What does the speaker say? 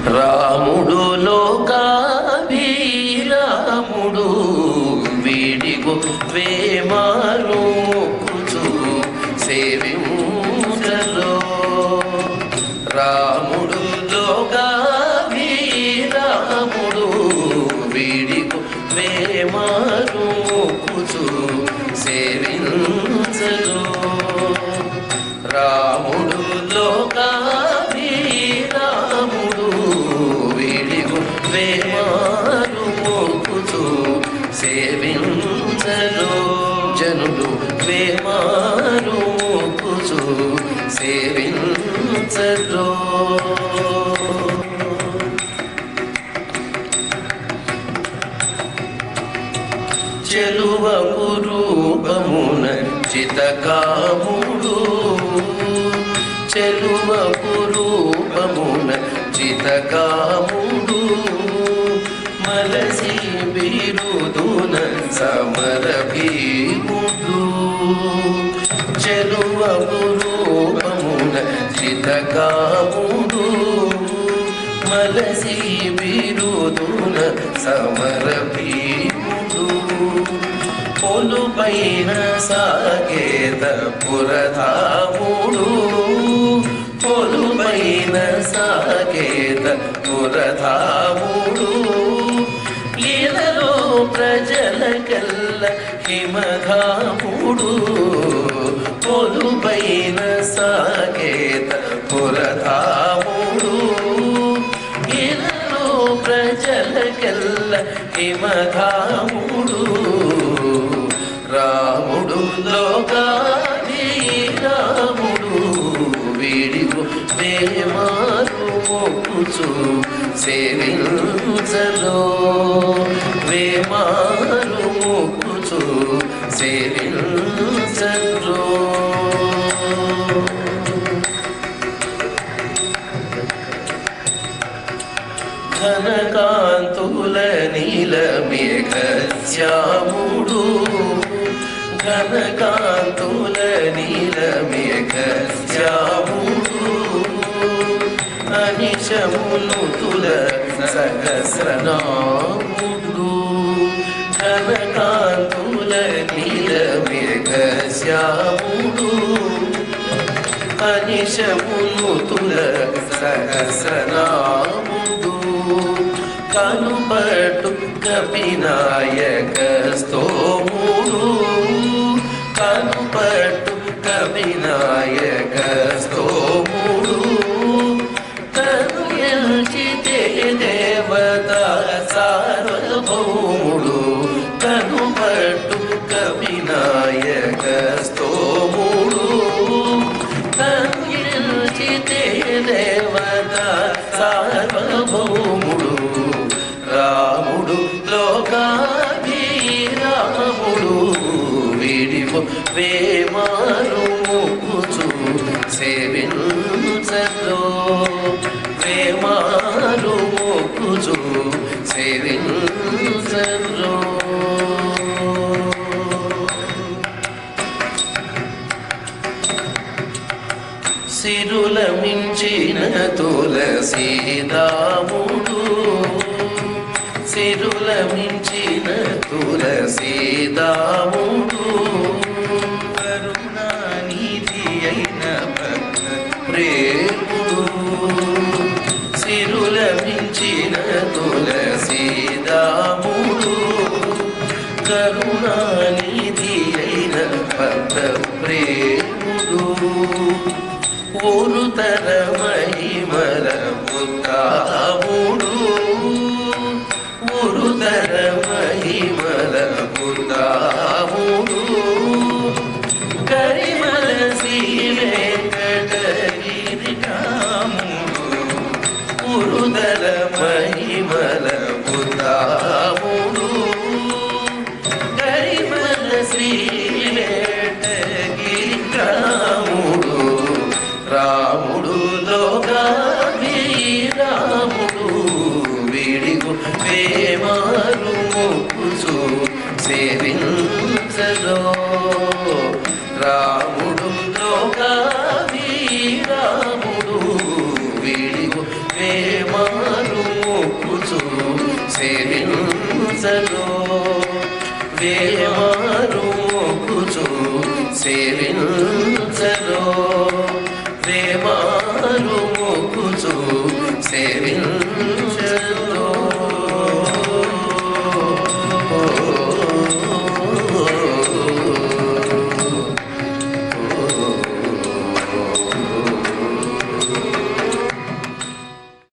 రాముడు లోకాభిరాముడు వీడిగో వేమారు మొక్కుచు సేవించలో. రాముడు లోకాభిరాముడు వీడిగో వేమారు మొక్కుచు సేవించలో. రాముడు లోకాభిరాముడు వీడిగో వేమారు మొక్కుచు సేవించలో. జనులు వేమారు మొక్కుచు సేవించలో. చెలువపు రూపమున చితకాముడు చెలువపు రూపమున చితకాముడు మలసి బిరుదున సమర భీముడు. చెలువపు రూపమున చితకాముడు మలసి బిరుదున సమర భీముడు. పొలుపైన సాకేత పురధాముడు పొలుపైన సాకేత పురధాముడు. లీలలో ప్రజల కల్ల హిమధాముడు పొలుపైన సాకేత పురధాముడు. లీలలో ప్రజల కల్ల హిమధాముడు. రాముడు లోకాభిరాముడు వీడిగో వేమారు మొక్కుచు సేవించలో. వేమారు మొక్కుచు సేవించలో. ఘనకాంతుల నీల మేఘ శ్యాముడు ఘనకాంతుల నీల మేఘ శ్యాముడు. అనిశములు తుల సహస్రనాముడు. ఘనకాంతుల నీల మేఘ శ్యాముడు అనిశములు తుల సహస్రనాముడు. కనుపట్టు కపినాయక స్తోముడు కనుపట్టు కపినాయక స్తోముడు. కనుయల్చితే దేవత సార్వభౌముడు కనుపట్టు కపినాయక స్తోముడు. కనుయల్చితే దేవత సార్వభౌముడు. రాముడు లోకాభిరాముడు వీడిగో వేమారు మొక్కుచు సేవించలో. వేమారు మొక్కుచు సేవించలో. సిరుల మించిన తులసీదాముడు సిరుల మించిన తులసీదాముడు. కరుణానిధి అయిన భక్త ప్రేముడు. సిరుల మించిన తులసీదాముడు కరుణానిధి అయిన భక్త ప్రేముడు. ఊరుతర మహిమల పుత్రాముడు ఊరుతర మహిమల పుత్రాముడు. కరిమల శ్రీ వెంకటగిరి రాముడు ఊరుతర మహిమల పుత్రాముడు. కరిమల శ్రీ వెంకటగిరి రాముడు. రాముడు లోకాభి సేవించరో వేమారు మొక్కుచు సేవించరో వేమారు మొక్కుచు సేవించరో